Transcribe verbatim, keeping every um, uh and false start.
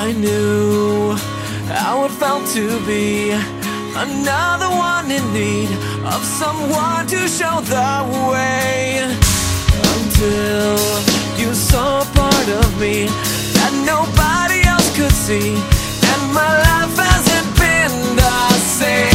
I knew how it felt to be another one in need of someone to show the way, until you saw a part of me that nobody else could see, and my life hasn't been the same.